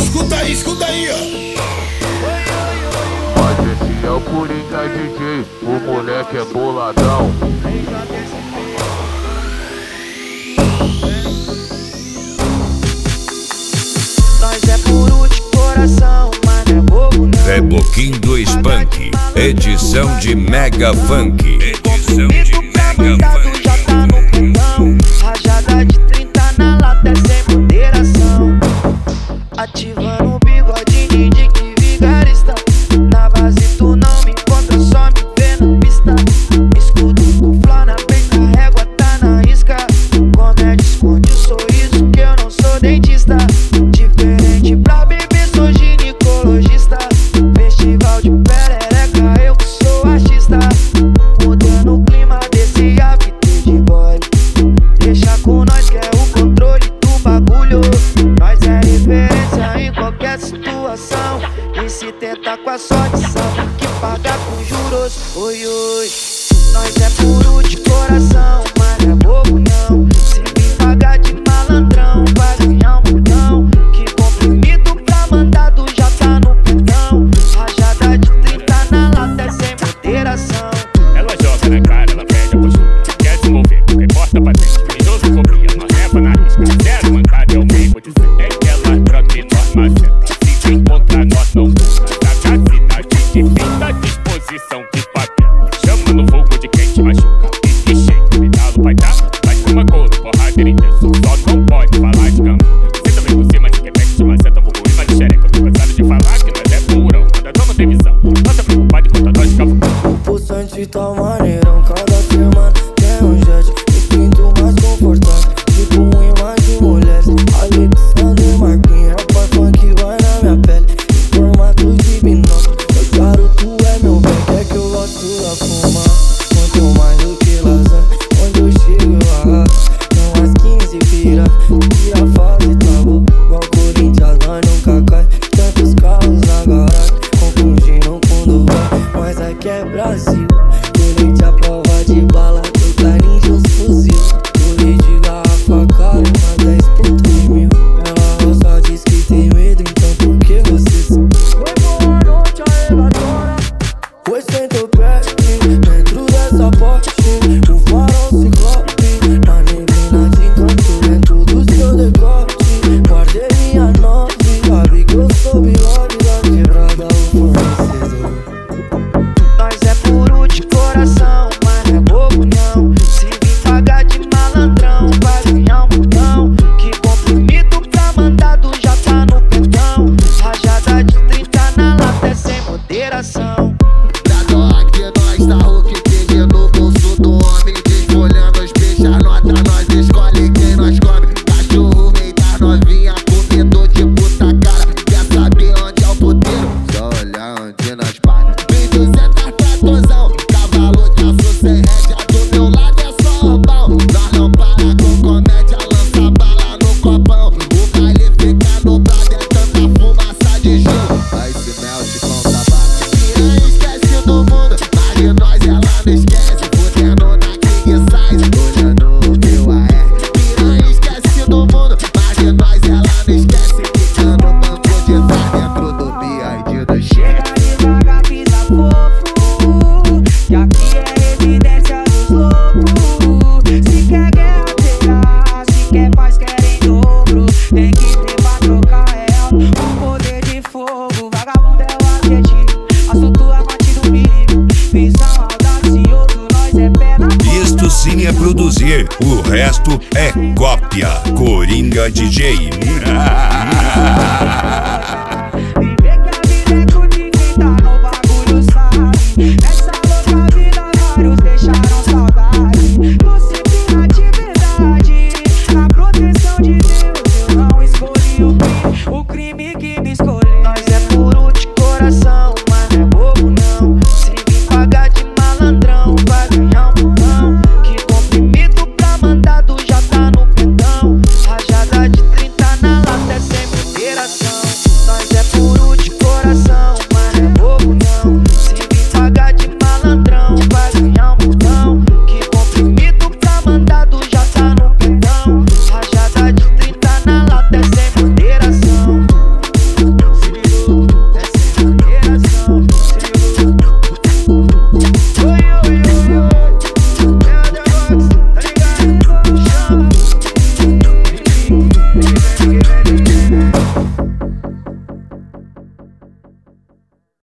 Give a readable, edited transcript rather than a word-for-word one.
Escuta aí, ó. Mas esse é o Coringa DJ, o moleque é boladão. Nós é puro de coração, mas não é bobo não. É Bloquinho do Spunk, edição de Mega Funk. Edição de Mega Funk. Já tá no pulmão, rajada de 30 na lata sem moderação. Ativando o bigodinho de que vigarista. Na base tu não me encontra, só me vê na pista. Escudo do flá na peita, a régua tá na risca. Comédia esconde o sorriso que eu não sou dentista. Diferente pra beber, sou ginecologista. Festival de perereca, eu que sou artista. Mudando o clima desse hábito de boy. Deixa com nós que é o controle do bagulho. Nós é referência em qualquer situação. E se tentar com a sorte, sabe que paga com juros. Oi, oi. Nós é puro de coração, mas não é bobo não. Se vir pagar de malandrão, vai ganhar um montão. Que comprimido pra mandado já tá no perdão. Rajada de 30 na lata é sem moderação. Ela joga na cara, ela pede a postura. Quer se envolver, porque importa patente. Mendoza copia, nós leva na risca. Zero mancada é o mesmo de ser. É que ela troca e nós maceta. Se encontrar, nós não busca. Sagacidade divina, disposição de papel. Chama no fogo de quem te machuca. E cheio, me dá no pai tá. Vai com uma cor, porradeira intensa. Só não pode falar de cama. Você também por cima de quem pega de maceta. Vou ruim, mas de xereca. Tô cansado de falar que nós é purão. Quando a dama tem visão, não tá preocupado enquanto a nós fica. O pulsante tá maneirão, cada semana tem um jet. Me sinto mais confortável, tipo um imã de mulheres. Alexandre Marquinhos, rapaz funk vai na minha pele. Em formato de binóculo, meu charuto é meu bem. É que eu gosto da fuma, muito mais do que lasanha. Onde eu chego eu arraso, não as 15 vira. E a fase tá boa, igual Corinthians, nós nunca cai. Tantos carros na garagem, confundindo com Dubai. Mas aqui é Brasil, colete a prova de bala, tô carinho os fuzil. Colete de garrafa cara, uma 10 por 3 mil. Ela só diz que tem medo, então por que você sabe? Oi, boa noite, arregadora. Pois sentou perto, dentro dessa porte. O farol ciclope, na neblina de encanto, dentro do seu decote. Guardei minha nove, sabe que eu sou bigode da quebrada, o fornecedor. Nós é puro de coração, mas não é bobo não. Se vir pagar de malandrão, vai ganhar um montão. Que comprimido pra mandado já tá no perdão. Rajada de 30 na lata é sem moderação. Aqui nós tá o que tem no bolso do homem. Desfolhando os peixes, anota, nós escolhe quem nós come. Cachorro meio da novinha, comedor de puta cara. Quer saber onde é o puteiro? Só olhar onde nós para. 1.200 tratozão, cavalo de aço sem rédea. Do meu lado é só roubão. Nós não para com comédia, lança bala no copão. O baile fica no prado, é tanta fumaça de gelo. Aí se melt com tabaco. Piranha esquece do mundo, mas de nós ela não esquece. Fudendo na king size, olhando o meu AR. Piranha esquece do mundo, mas de nós ela não esquece. Ficando banco de trás dentro do BID do chefe. Chega devagar, pisa fofo, que aqui é evidência dos loucos. Se quer guerra, terá, se quer paz, quer em dobro. Tem que ter pra trocar real, o poder de fogo. Vagabundo é o adjetivo, assunto é batido perigo. Visão audacioso, nós é pé na porta. Isto sim é produzir, o resto é cópia. Coringa DJ.